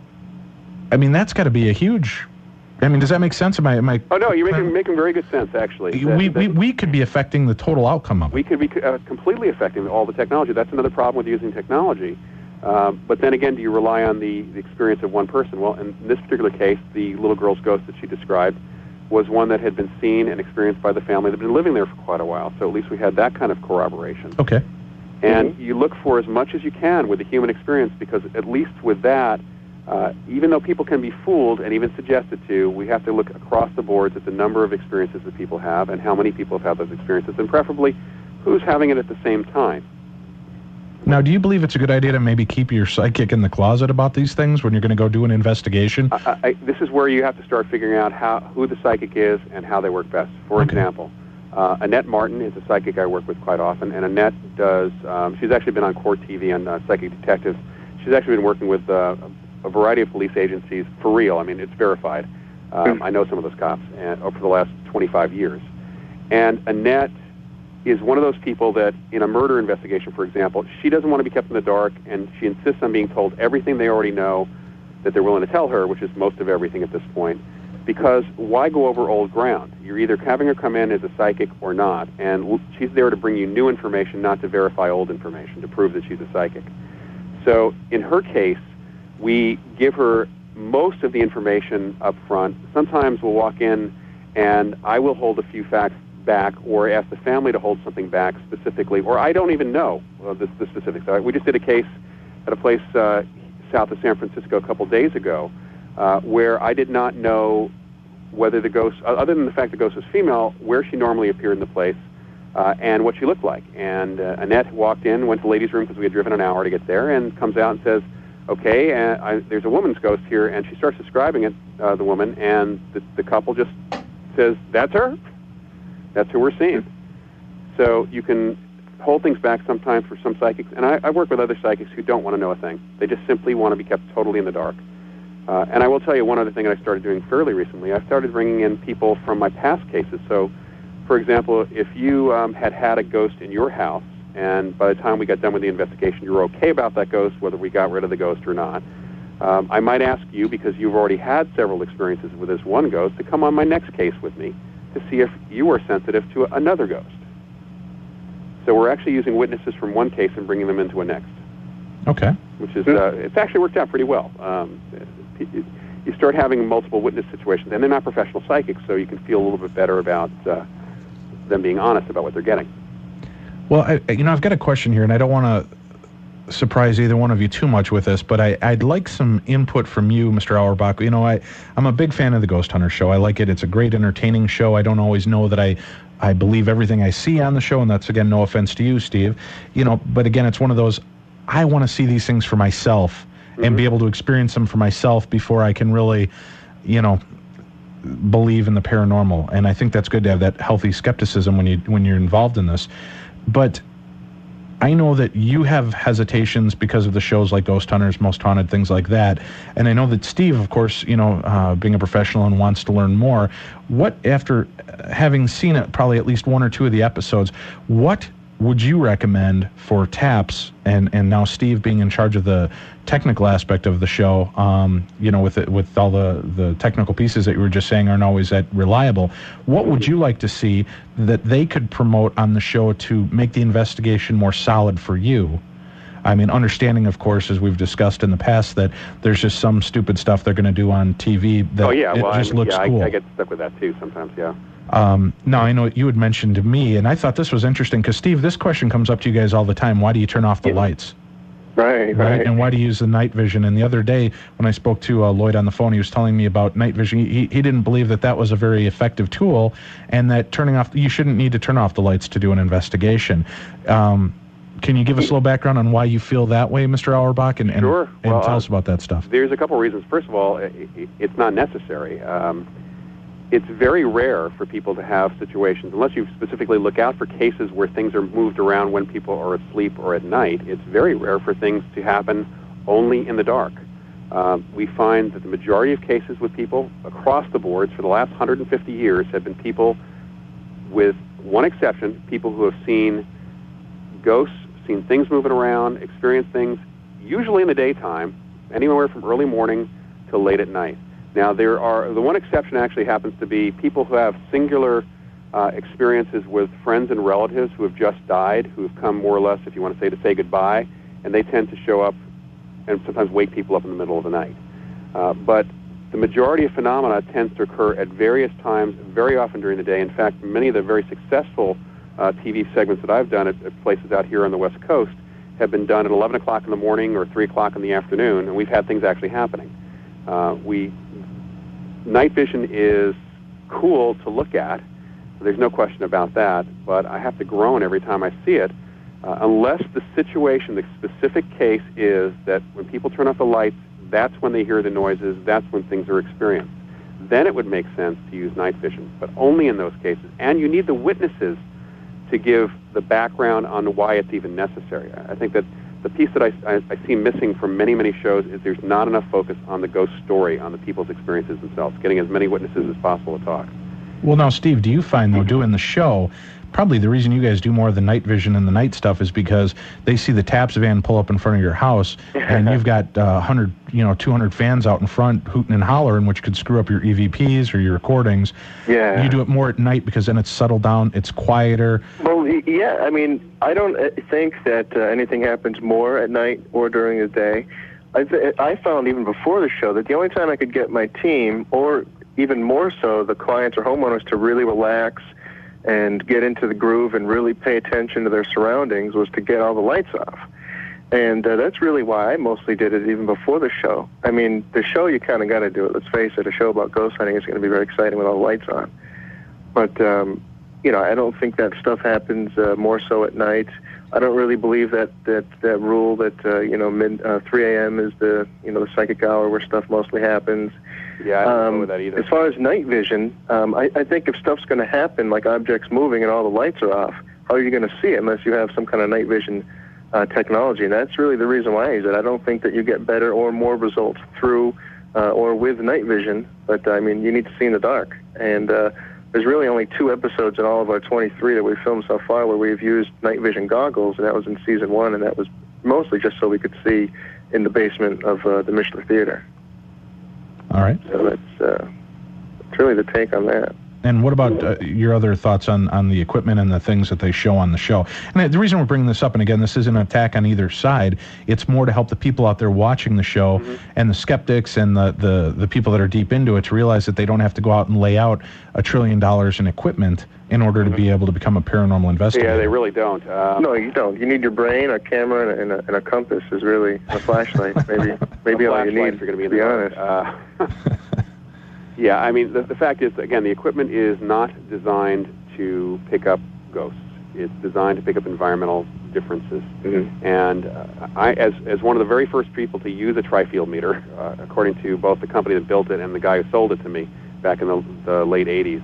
That's got to be a huge... does that make sense? Am I Oh, no, you're making very good sense, actually. We could be affecting the total outcome of it. We could be completely affecting all the technology. That's another problem with using technology. But then again, do you rely on the experience of one person? Well, in this particular case, the little girl's ghost that she described was one that had been seen and experienced by the family that had been living there for quite a while. So at least we had that kind of corroboration. Okay. And you look for as much as you can with the human experience, because at least with that, even though people can be fooled and even suggested to, we have to look across the boards at the number of experiences that people have and how many people have had those experiences, and preferably who's having it at the same time. Now, do you believe it's a good idea to maybe keep your psychic in the closet about these things when you're going to go do an investigation? This is where you have to start figuring out who the psychic is and how they work best. For example, Annette Martin is a psychic I work with quite often, and Annette does, she's actually been on Court TV and Psychic Detectives. She's actually been working with a variety of police agencies for real. It's verified. I know some of those cops over the last 25 years. And Annette is one of those people that, in a murder investigation, for example, she doesn't want to be kept in the dark, and she insists on being told everything they already know that they're willing to tell her, which is most of everything at this point, because why go over old ground? You're either having her come in as a psychic or not, and she's there to bring you new information, not to verify old information, to prove that she's a psychic. So in her case, we give her most of the information up front. Sometimes we'll walk in and I will hold a few facts back or ask the family to hold something back specifically, or I don't even know the specifics. We just did a case at a place south of San Francisco a couple days ago where I did not know whether the ghost, other than the fact the ghost was female, where she normally appeared in the place and what she looked like. And Annette walked in, went to the ladies' room because we had driven an hour to get there, and comes out and says, okay, there's a woman's ghost here, and she starts describing it, the woman, and the couple just says, that's her? That's who we're seeing. So you can hold things back sometimes for some psychics, and I work with other psychics who don't want to know a thing. They just simply want to be kept totally in the dark. And I will tell you one other thing that I started doing fairly recently. I started bringing in people from my past cases. So, for example, if you had a ghost in your house, and by the time we got done with the investigation, you were okay about that ghost, whether we got rid of the ghost or not, I might ask you, because you've already had several experiences with this one ghost, to come on my next case with me to see if you are sensitive to another ghost. So we're actually using witnesses from one case and bringing them into a next. Okay. Which is, it's actually worked out pretty well. You start having multiple witness situations, and they're not professional psychics, so you can feel a little bit better about them being honest about what they're getting. Well, I've got a question here, and I don't want to surprise either one of you too much with this, but I'd like some input from you, Mr. Auerbach. I'm a big fan of the Ghost Hunter show. I like it. It's a great entertaining show. I don't always know that I believe everything I see on the show, and that's, again, no offense to you, Steve. But again, it's one of those, I want to see these things for myself and be able to experience them for myself before I can really, believe in the paranormal. And I think that's good to have that healthy skepticism when you're involved in this. But I know that you have hesitations because of the shows like Ghost Hunters, Most Haunted, things like that. And I know that Steve, of course, being a professional and wants to learn more, after having seen it, probably at least one or two of the episodes, what would you recommend for TAPS, and now Steve being in charge of the technical aspect of the show, with all the technical pieces that you were just saying aren't always that reliable, what would you like to see that they could promote on the show to make the investigation more solid for you? I mean, understanding, of course, as we've discussed in the past, that there's just some stupid stuff they're going to do on TV that just looks cool. I get stuck with that too sometimes, yeah. Now, I know you had mentioned to me, and I thought this was interesting, because, Steve, this question comes up to you guys all the time. Why do you turn off the lights? Right. And why do you use the night vision? And the other day, when I spoke to Lloyd on the phone, he was telling me about night vision. He didn't believe that was a very effective tool, and that you shouldn't need to turn off the lights to do an investigation. Can you give us a little background on why you feel that way, Mr. Auerbach, and Sure. And tell us about that stuff? There's a couple reasons. First of all, it's not necessary. It's very rare for people to have situations, unless you specifically look out for cases where things are moved around when people are asleep or at night. It's very rare for things to happen only in the dark. We find that the majority of cases with people across the boards for the last 150 years have been people, with one exception, people who have seen ghosts, seen things moving around, experienced things, usually in the daytime, anywhere from early morning to late at night. Now, the one exception actually happens to be people who have singular experiences with friends and relatives who have just died, who have come more or less, if you want to say goodbye, and they tend to show up and sometimes wake people up in the middle of the night. But the majority of phenomena tends to occur at various times, very often during the day. In fact, many of the very successful TV segments that I've done at places out here on the West Coast have been done at 11 o'clock in the morning or 3 o'clock in the afternoon, and we've had things actually happening. Night vision is cool to look at. There's no question about that, but I have to groan every time I see it, unless the situation, the specific case is that when people turn off the lights, that's when they hear the noises, that's when things are experienced. Then it would make sense to use night vision, but only in those cases. And you need the witnesses to give the background on why it's even necessary. I think that the piece that I see missing from many, many shows is there's not enough focus on the ghost story, on the people's experiences themselves, getting as many witnesses as possible to talk. Well, now, Steve, do you find, though, doing the show, probably the reason you guys do more of the night vision and the night stuff is because they see the TAPS van pull up in front of your house, and you've got 200 fans out in front hooting and hollering, which could screw up your EVPs or your recordings. Yeah. You do it more at night because then it's settled down, it's quieter. Well, yeah, I mean, I don't think that anything happens more at night or during the day. I found even before the show that the only time I could get my team, or even more so the clients or homeowners, to really relax and get into the groove and really pay attention to their surroundings was to get all the lights off. And that's really why I mostly did it even before the show. I mean, the show, you kind of got to do it. Let's face it, a show about ghost hunting is going to be very exciting with all the lights on. But, I don't think that stuff happens more so at night. I don't really believe that rule that, 3 a.m. is the psychic hour where stuff mostly happens. Yeah, I don't know with that either. As far as night vision, I think if stuff's going to happen, like objects moving and all the lights are off, how are you going to see it unless you have some kind of night vision technology? And that's really the reason why I use it. I don't think that you get better or more results through or with night vision, but, you need to see in the dark. And there's really only 2 episodes in all of our 23 that we've filmed so far where we've used night vision goggles, and that was in season 1, and that was mostly just so we could see in the basement of the Mishler Theater. All right. So that's really the take on that. And what about your other thoughts on the equipment and the things that they show on the show? And the reason we're bringing this up, and again, this isn't an attack on either side, it's more to help the people out there watching the show and the skeptics and the people that are deep into it to realize that they don't have to go out and lay out $1 trillion in equipment in order to be able to become a paranormal investigator. Yeah, they really don't. No, you don't. You need your brain, a camera, and a compass is really a flashlight. Maybe all you need, if you're going to to be honest. Yeah, I mean, the fact is, again, the equipment is not designed to pick up ghosts. It's designed to pick up environmental differences. Mm-hmm. And I, as one of the very first people to use a tri-field meter, according to both the company that built it and the guy who sold it to me back in the late 80s,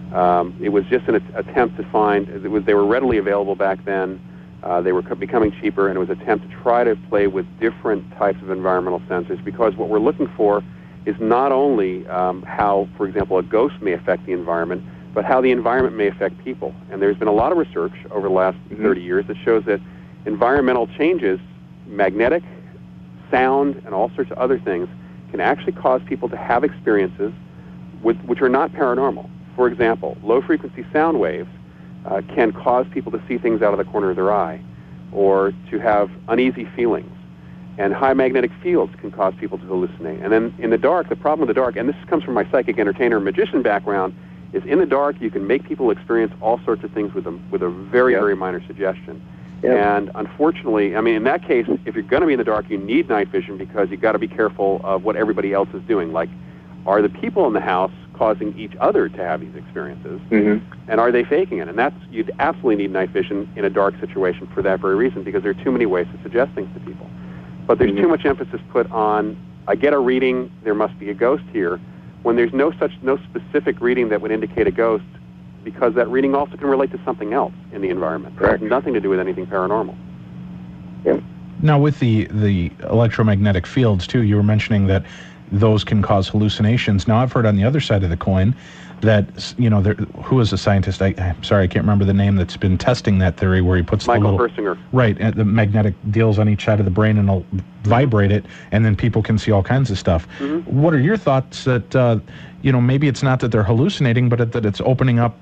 it was just an attempt to find, they were readily available back then, they were becoming cheaper, and it was an attempt to try to play with different types of environmental sensors, because what we're looking for is not only how, for example, a ghost may affect the environment, but how the environment may affect people. And there's been a lot of research over the last 30 years that shows that environmental changes, magnetic, sound, and all sorts of other things, can actually cause people to have experiences which are not paranormal. For example, low-frequency sound waves can cause people to see things out of the corner of their eye, or to have uneasy feelings. And high magnetic fields can cause people to hallucinate. And then in the dark, the problem with the dark, and this comes from my psychic entertainer and magician background, is in the dark you can make people experience all sorts of things with a very, very minor suggestion. Yep. And unfortunately, I mean, in that case, if you're going to be in the dark, you need night vision, because you've got to be careful of what everybody else is doing. Like, are the people in the house causing each other to have these experiences? Mm-hmm. And are they faking it? And you'd absolutely need night vision in a dark situation for that very reason, because there are too many ways to suggest things to people. But there's too much emphasis put on, I get a reading, there must be a ghost here, when there's no specific reading that would indicate a ghost, because that reading also can relate to something else in the environment. It has nothing to do with anything paranormal. Yeah. Now, with the electromagnetic fields, too, you were mentioning that those can cause hallucinations. Now, I've heard on the other side of the coin that, you know, who is a scientist? I'm sorry, I can't remember the name, that's been testing that theory, where he puts Michael Persinger. Right, and the magnetic deals on each side of the brain, and it'll vibrate it, and then people can see all kinds of stuff. Mm-hmm. What are your thoughts that, you know, maybe it's not that they're hallucinating, but that it's opening up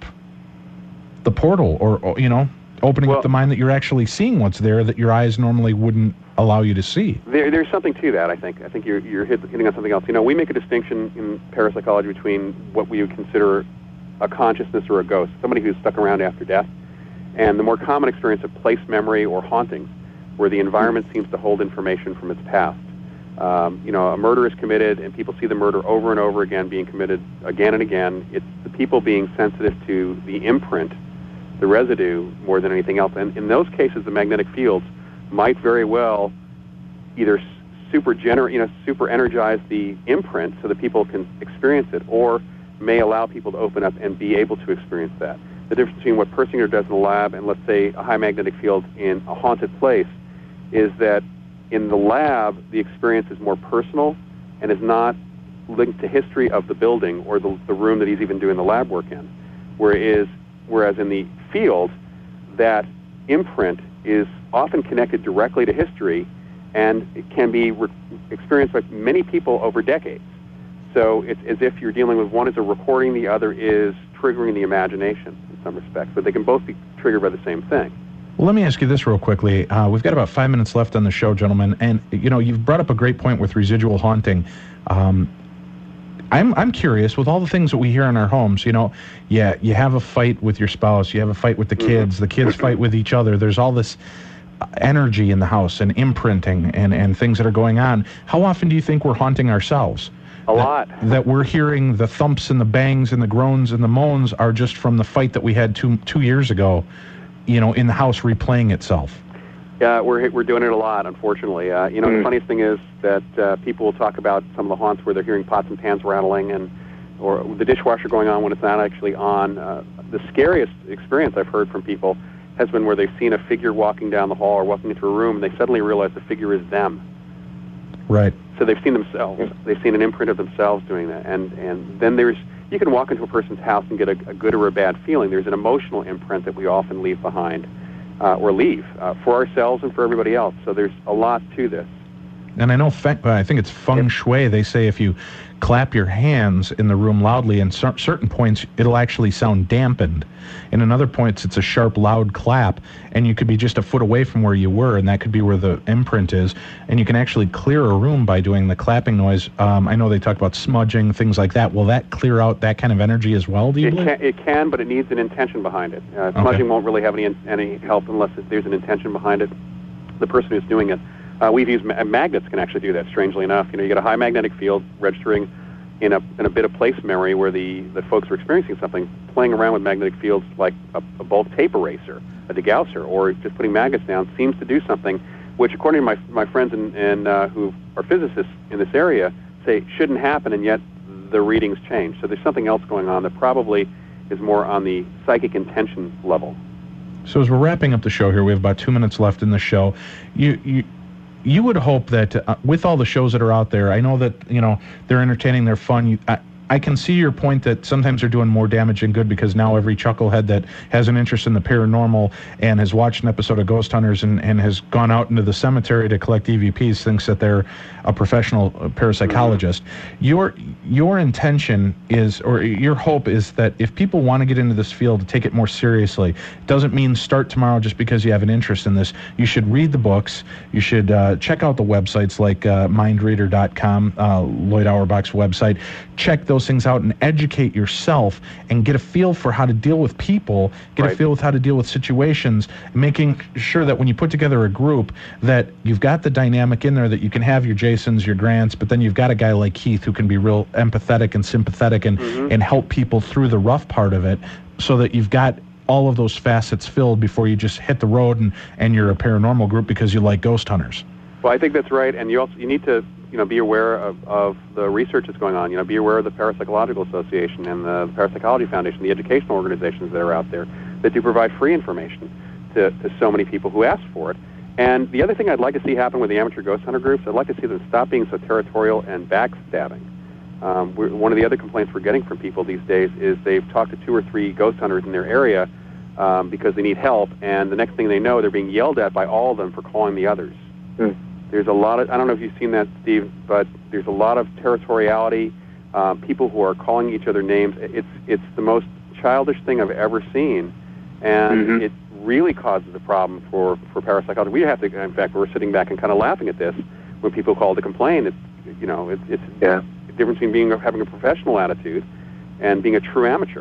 the portal, or you know, opening up the mind, that you're actually seeing what's there that your eyes normally wouldn't allow you to see? There's something to that, I think. I think you're hitting on something else. You know, we make a distinction in parapsychology between what we would consider a consciousness or a ghost, somebody who's stuck around after death, and the more common experience of place memory or hauntings, where the environment seems to hold information from its past. You know, a murder is committed, and people see the murder over and over again being committed again and again. It's the people being sensitive to the imprint, the residue, more than anything else. And in those cases, the magnetic fields might very well either super energize the imprint so that people can experience it, or may allow people to open up and be able to experience that. The difference between what Persinger does in the lab and, let's say, a high magnetic field in a haunted place is that in the lab, the experience is more personal and is not linked to history of the building or the room that he's even doing the lab work in. Whereas in the field, that imprint is often connected directly to history, and it can be experienced by many people over decades. So it's as if you're dealing with one is a recording, the other is triggering the imagination in some respects, but they can both be triggered by the same thing. Well, let me ask you this real quickly. We've got about 5 minutes left on the show, gentlemen, and you know, you've brought up a great point with residual haunting. I'm curious, with all the things that we hear in our homes, you know, you have a fight with your spouse, you have a fight with the kids fight with each other, there's all this energy in the house and imprinting and things that are going on. How often do you think we're haunting ourselves? A lot. That we're hearing the thumps and the bangs and the groans and the moans are just from the fight that we had two years ago, you know, in the house replaying itself. Yeah, we're doing it a lot, unfortunately. You know, the funniest thing is that people will talk about some of the haunts where they're hearing pots and pans rattling, or the dishwasher going on when it's not actually on. The scariest experience I've heard from people has been where they've seen a figure walking down the hall or walking into a room, and they suddenly realize the figure is them. Right. So they've seen themselves. They've seen an imprint of themselves doing that. And then you can walk into a person's house and get a good or a bad feeling. There's an emotional imprint that we often leave behind. Or leave for ourselves and for everybody else. So there's a lot to this. And I know, I think it's feng shui. They say if you clap your hands in the room loudly, in certain points, it'll actually sound dampened. And in other points, it's a sharp, loud clap, and you could be just a foot away from where you were, and that could be where the imprint is. And you can actually clear a room by doing the clapping noise. I know they talk about smudging, things like that. Will that clear out that kind of energy as well, do you believe? It can, but it needs an intention behind it. Smudging won't really have any help unless there's an intention behind it. The person who's doing it. We've used magnets can actually do that. Strangely enough, you get a high magnetic field registering in a bit of place memory where the folks are experiencing something, playing around with magnetic fields like a bulk tape eraser, a degausser, or just putting magnets down seems to do something, which according to my friends and who are physicists in this area say shouldn't happen, and yet the readings change. So there's something else going on that probably is more on the psychic intention level. So as we're wrapping up the show here, we have about 2 minutes left in the show. You would hope that with all the shows that are out there, I know that they're entertaining, they're fun. I can see your point that sometimes they're doing more damage than good, because now every chucklehead that has an interest in the paranormal and has watched an episode of Ghost Hunters and has gone out into the cemetery to collect EVPs thinks that they're a professional parapsychologist. Your intention is, or your hope is, that if people want to get into this field, to take it more seriously. It doesn't mean start tomorrow just because you have an interest in this. You should read the books. You should check out the websites like mindreader.com, Lloyd Auerbach's website. Check those things out and educate yourself and get a feel for how to deal with people, get a feel with how to deal with situations, making sure that when you put together a group that you've got the dynamic in there, that you can have your Jasons, your Grants, but then you've got a guy like Keith who can be real empathetic and sympathetic and help people through the rough part of it, so that you've got all of those facets filled before you just hit the road and you're a paranormal group because you like ghost hunters. Well, I think that's right, and you need to be aware of the research that's going on. Be aware of the Parapsychological Association and the Parapsychology Foundation, the educational organizations that are out there that do provide free information to so many people who ask for it. And the other thing I'd like to see happen with the amateur ghost hunter groups, I'd like to see them stop being so territorial and backstabbing. One of the other complaints we're getting from people these days is they've talked to 2 or 3 ghost hunters in their area because they need help, and the next thing they know, they're being yelled at by all of them for calling the others. There's a lot of, I don't know if you've seen that, Steve, but there's a lot of territoriality, people who are calling each other names. It's the most childish thing I've ever seen, and it really causes a problem for parapsychology. We have to, in fact, we're sitting back and kind of laughing at this when people call to complain. It's the difference between having a professional attitude and being a true amateur.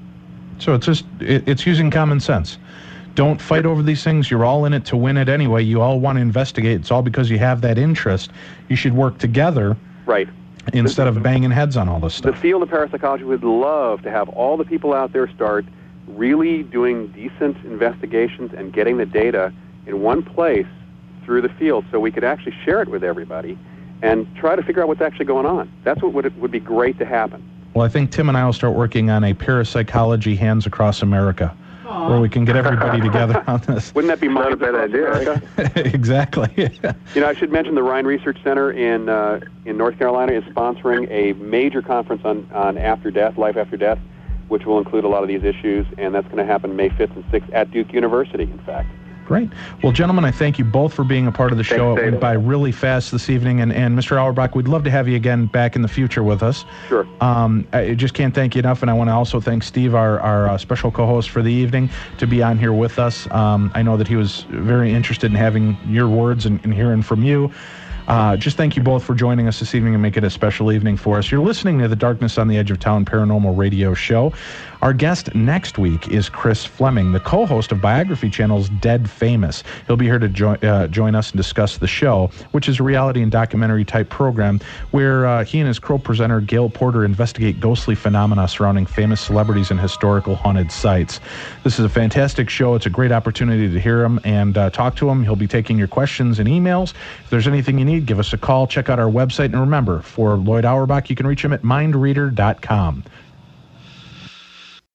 So it's using common sense. Don't fight over these things. You're all in it to win it anyway. You all want to investigate. It's all because you have that interest. You should work together. Right. Instead of banging heads on all this stuff. The field of parapsychology would love to have all the people out there start really doing decent investigations and getting the data in one place through the field, so we could actually share it with everybody and try to figure out what's actually going on. That's what would be great to happen. Well, I think Tim and I will start working on a parapsychology Hands Across America, where we can get everybody together on this. Wouldn't that be not a bad idea? Exactly. I should mention the Rhine Research Center in North Carolina is sponsoring a major conference on after death, life after death, which will include a lot of these issues, and that's going to happen May 5th and 6th at Duke University, in fact. Great. Well, gentlemen, I thank you both for being a part of the show. It went by really fast this evening, and Mr. Auerbach, we'd love to have you again back in the future with us. Sure. I just can't thank you enough, and I want to also thank Steve, our special co-host for the evening, to be on here with us. I know that he was very interested in having your words and hearing from you. Just thank you both for joining us this evening and make it a special evening for us. You're listening to the Darkness on the Edge of Town Paranormal Radio Show. Our guest next week is Chris Fleming, the co-host of Biography Channel's Dead Famous. He'll be here to join us and discuss the show, which is a reality and documentary type program where he and his co-presenter Gail Porter investigate ghostly phenomena surrounding famous celebrities and historical haunted sites. This is a fantastic show. It's a great opportunity to hear him and talk to him. He'll be taking your questions and emails. If there's anything you need, give us a call. Check out our website. And remember, for Lloyd Auerbach, you can reach him at mindreader.com.